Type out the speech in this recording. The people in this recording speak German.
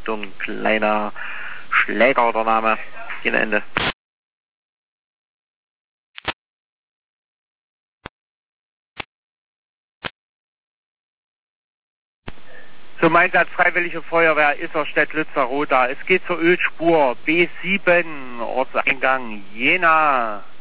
Richtung Kleiner Schläger, der Name, Jena Ende. Zum Einsatz Freiwillige Feuerwehr Isserstedt-Lützer-Roda. Es geht zur Ölspur B7, Ortseingang Jena.